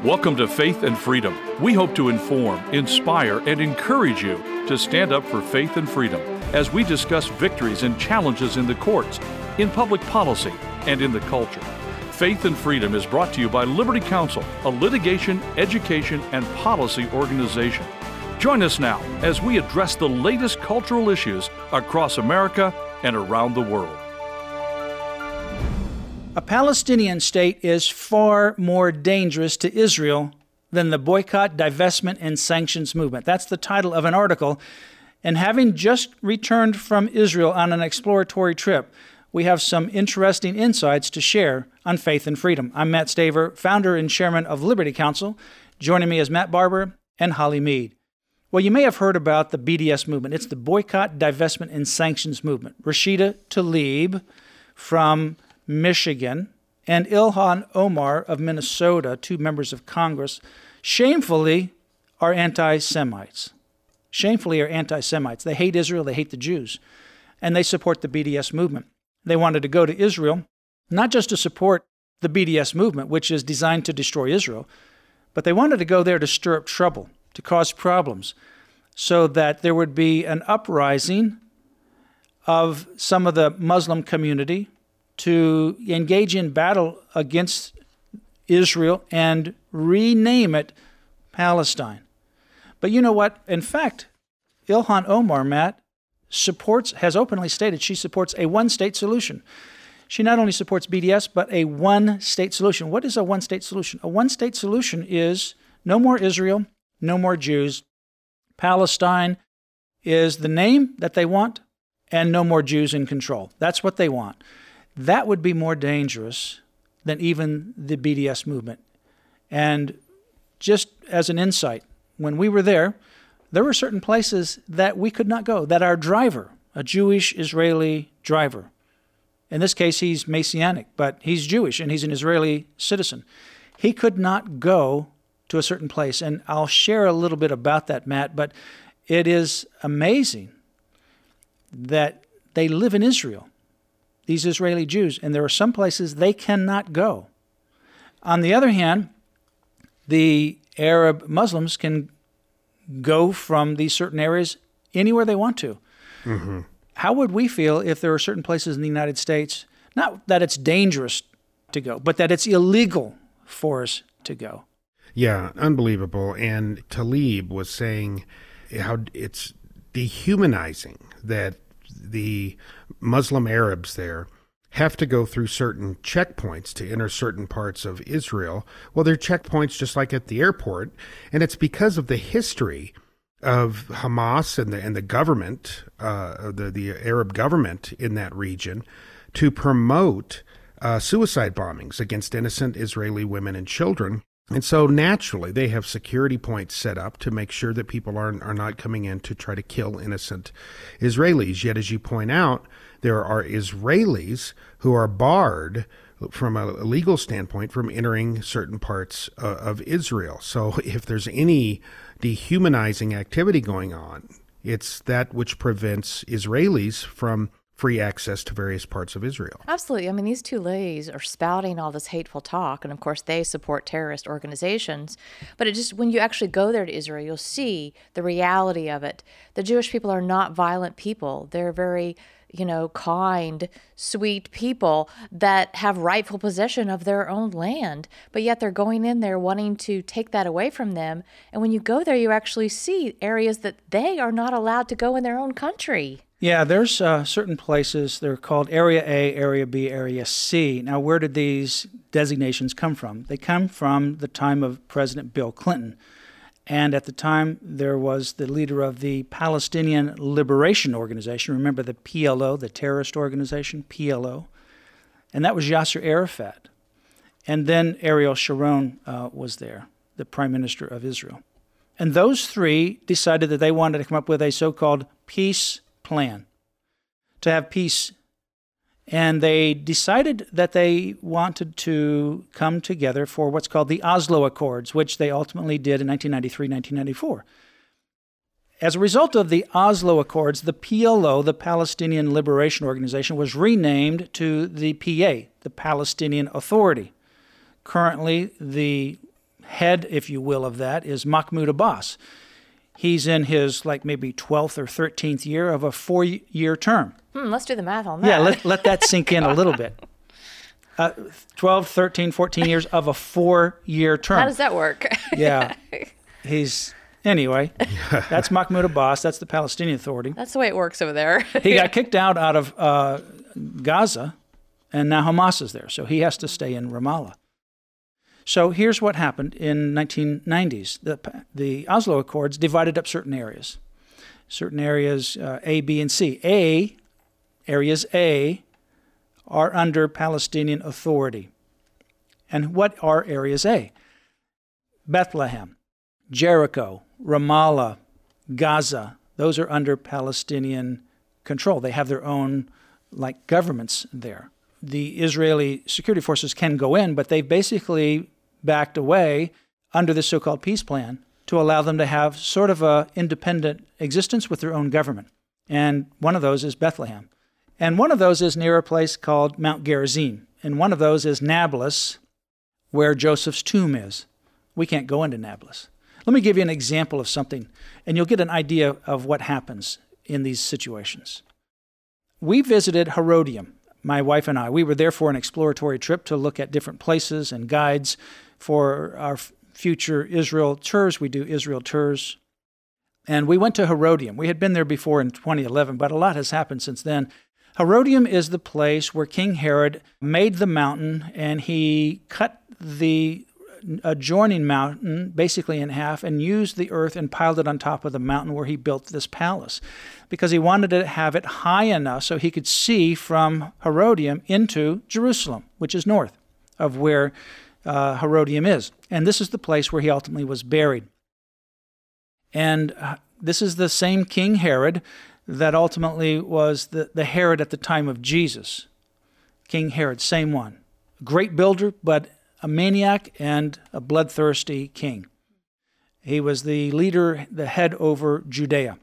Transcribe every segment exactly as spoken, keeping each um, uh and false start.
Welcome to Faith and Freedom. We hope to inform, inspire, and encourage you to stand up for faith and freedom as we discuss victories and challenges in the courts, in public policy, and in the culture. Faith and Freedom is brought to you by Liberty Counsel, a litigation, education, and policy organization. Join us now as we address the latest cultural issues across America and around the world. A Palestinian state is far more dangerous to Israel than the boycott, divestment, and sanctions movement. That's the title of an article. And having just returned from Israel on an exploratory trip, we have some interesting insights to share on faith and freedom. I'm Matt Staver, founder and chairman of Liberty Counsel. Joining me is Matt Barber and Holly Mead. Well, you may have heard about the B D S movement. It's the boycott, divestment, and sanctions movement. Rashida Tlaib from Michigan, and Ilhan Omar of Minnesota, two members of Congress, shamefully are anti-Semites. Shamefully are anti-Semites. They hate Israel, they hate the Jews, and they support the B D S movement. They wanted to go to Israel, not just to support the B D S movement, which is designed to destroy Israel, but they wanted to go there to stir up trouble, to cause problems, so that there would be an uprising of some of the Muslim community to engage in battle against Israel and rename it Palestine. But you know what? In fact, Ilhan Omar, Matt, supports, has openly stated she supports a one-state solution. She not only supports B D S, but a one-state solution. What is a one-state solution? A one-state solution is no more Israel, no more Jews. Palestine is the name that they want, and no more Jews in control. That's what they want. That would be more dangerous than even the B D S movement. And just as an insight, when we were there, there were certain places that we could not go, that our driver, a Jewish Israeli driver, in this case he's Messianic, but he's Jewish and he's an Israeli citizen, he could not go to a certain place. And I'll share a little bit about that, Matt, but it is amazing that they live in Israel, these Israeli Jews, and there are some places they cannot go. On the other hand, the Arab Muslims can go from these certain areas anywhere they want to. Mm-hmm. How would we feel if there are certain places in the United States, not that it's dangerous to go, but that it's illegal for us to go? Yeah, unbelievable. And Tlaib was saying how it's dehumanizing that the Muslim Arabs there have to go through certain checkpoints to enter certain parts of Israel. Well, they're checkpoints just like at the airport, and it's because of the history of Hamas and the and the government, uh, the the Arab government in that region, to promote uh, suicide bombings against innocent Israeli women and children. And so naturally, they have security points set up to make sure that people are, are not coming in to try to kill innocent Israelis. Yet, as you point out, there are Israelis who are barred from a legal standpoint from entering certain parts uh, of Israel. So if there's any dehumanizing activity going on, it's that which prevents Israelis from free access to various parts of Israel. Absolutely. I mean, these two ladies are spouting all this hateful talk, and of course they support terrorist organizations. But it just, when you actually go there to Israel, you'll see the reality of it. The Jewish people are not violent people. They're very, you know, kind, sweet people that have rightful possession of their own land, but yet they're going in there wanting to take that away from them. And when you go there, you actually see areas that they are not allowed to go in their own country. Yeah, there's uh, certain places, they're called Area A, Area B, Area C. Now, where did these designations come from? They come from the time of President Bill Clinton. And at the time, there was the leader of the Palestinian Liberation Organization. Remember the P L O, the terrorist organization, P L O? And that was Yasser Arafat. And then Ariel Sharon uh, was there, the Prime Minister of Israel. And those three decided that they wanted to come up with a so-called peace plan to have peace. And they decided that they wanted to come together for what's called the Oslo Accords, which they ultimately did in nineteen ninety-three, nineteen ninety-four. As a result of the Oslo Accords, the P L O, the Palestinian Liberation Organization, was renamed to the P A, the Palestinian Authority. Currently, the head, if you will, of that is Mahmoud Abbas. He's in his like maybe twelfth or thirteenth year of a four-year term. Hmm, let's do the math on that. Yeah, let, let that sink in a little bit. Uh, twelve, thirteen, fourteen years of a four-year term. How does that work? Yeah. He's, anyway, that's Mahmoud Abbas. That's the Palestinian Authority. That's the way it works over there. He got kicked out out of uh, Gaza, and now Hamas is there. So he has to stay in Ramallah. So here's what happened in nineteen nineties. The, the Oslo Accords divided up certain areas. Certain areas, uh, A, B, and C. A, areas A, are under Palestinian Authority. And what are areas A? Bethlehem, Jericho, Ramallah, Gaza. Those are under Palestinian control. They have their own, like, governments there. The Israeli security forces can go in, but they've basically backed away under the so-called peace plan to allow them to have sort of a independent existence with their own government. And one of those is Bethlehem. And one of those is near a place called Mount Gerizim. And one of those is Nablus, where Joseph's tomb is. We can't go into Nablus. Let me give you an example of something, and you'll get an idea of what happens in these situations. We visited Herodium, my wife and I. We were there for an exploratory trip to look at different places and guides for our future Israel tours. We do Israel tours. And we went to Herodium. We had been there before in twenty eleven, but a lot has happened since then. Herodium is the place where King Herod made the mountain, and he cut the adjoining mountain basically in half and used the earth and piled it on top of the mountain where he built this palace, because he wanted to have it high enough so he could see from Herodium into Jerusalem, which is north of where uh, Herodium is. And this is the place where he ultimately was buried. And uh, this is the same King Herod that ultimately was the, the Herod at the time of Jesus. King Herod, same one. Great builder, but a maniac and a bloodthirsty king. He was the leader, the head over Judea.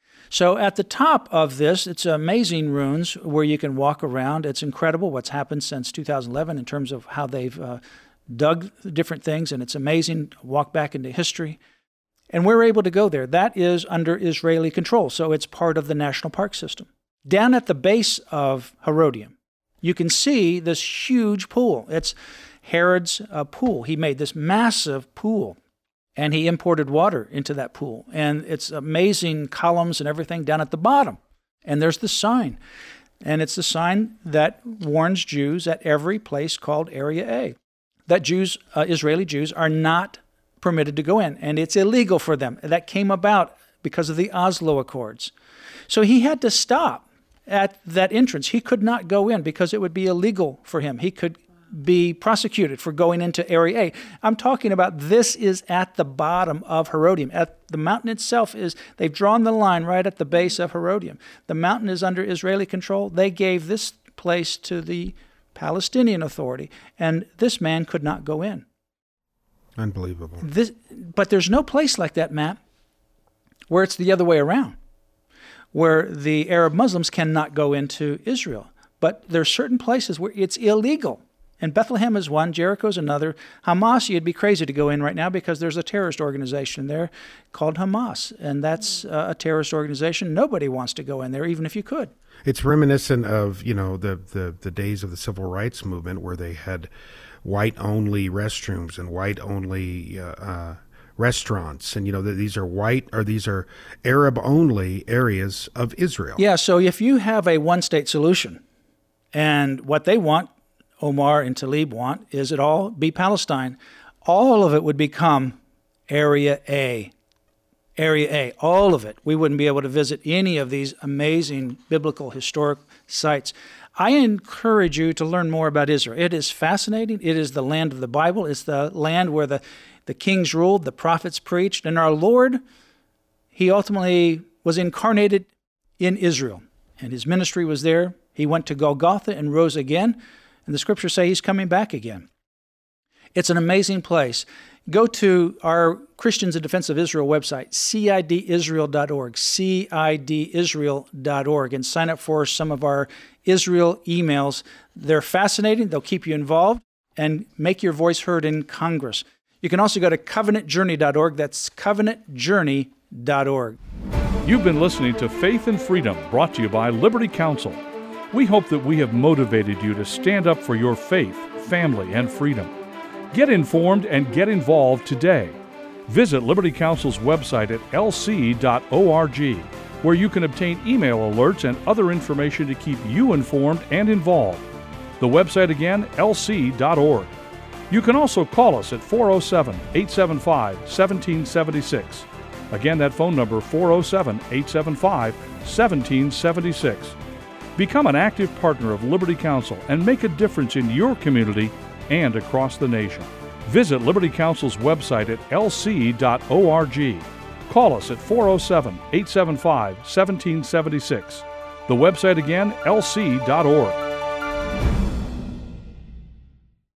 So at the top of this, it's amazing ruins where you can walk around. It's incredible what's happened since two thousand eleven in terms of how they've uh, dug different things, and it's amazing to walk back into history. And we're able to go there. That is under Israeli control, so it's part of the national park system. Down at the base of Herodium, you can see this huge pool. It's Herod's uh, pool. He made this massive pool, and he imported water into that pool. And it's amazing columns and everything down at the bottom. And there's the sign. And it's the sign that warns Jews at every place called Area A that Jews, uh, Israeli Jews, are not permitted to go in, and it's illegal for them. That came about because of the Oslo Accords. So he had to stop at that entrance. He could not go in because it would be illegal for him. He could be prosecuted for going into Area A. I'm talking about this is at the bottom of Herodium. At the mountain itself is, they've drawn the line right at the base of Herodium. The mountain is under Israeli control. They gave this place to the Palestinian Authority, and this man could not go in. Unbelievable. This, but there's no place like that, Matt, where it's the other way around, where the Arab Muslims cannot go into Israel. But there are certain places where it's illegal. And Bethlehem is one, Jericho is another. Hamas, you'd be crazy to go in right now because there's a terrorist organization there called Hamas, and that's uh, a terrorist organization. Nobody wants to go in there, even if you could. It's reminiscent of, you know, the, the, the days of the civil rights movement where they had white-only restrooms and white-only uh, uh, restaurants, and you know these are white or these are Arab-only areas of Israel. Yeah, so if you have a one-state solution, and what they want, Omar and Tlaib want, is it all be Palestine, all of it would become Area A. Area A, all of it. We wouldn't be able to visit any of these amazing biblical historic sites. I encourage you to learn more about Israel. It is fascinating. It is the land of the Bible. It's the land where the, the kings ruled, the prophets preached, and our Lord, he ultimately was incarnated in Israel, and his ministry was there. He went to Golgotha and rose again, and the scriptures say he's coming back again. It's an amazing place. Go to our Christians in Defense of Israel website, C I D Israel dot org, C I D Israel dot org, and sign up for some of our Israel emails. They're fascinating. They'll keep you involved and make your voice heard in Congress. You can also go to covenant journey dot org. That's covenant journey dot org. You've been listening to Faith and Freedom, brought to you by Liberty Counsel. We hope that we have motivated you to stand up for your faith, family, and freedom. Get informed and get involved today. Visit Liberty Counsel's website at l c dot org, where you can obtain email alerts and other information to keep you informed and involved. The website again, l c dot org. You can also call us at four oh seven, eight seven five, one seven seven six. Again, that phone number, four oh seven, eight seven five, one seven seven six. Become an active partner of Liberty Counsel and make a difference in your community and across the nation. Visit Liberty Counsel's website at l c dot org. Call us at four oh seven, eight seven five, one seven seven six. The website again, l c dot org.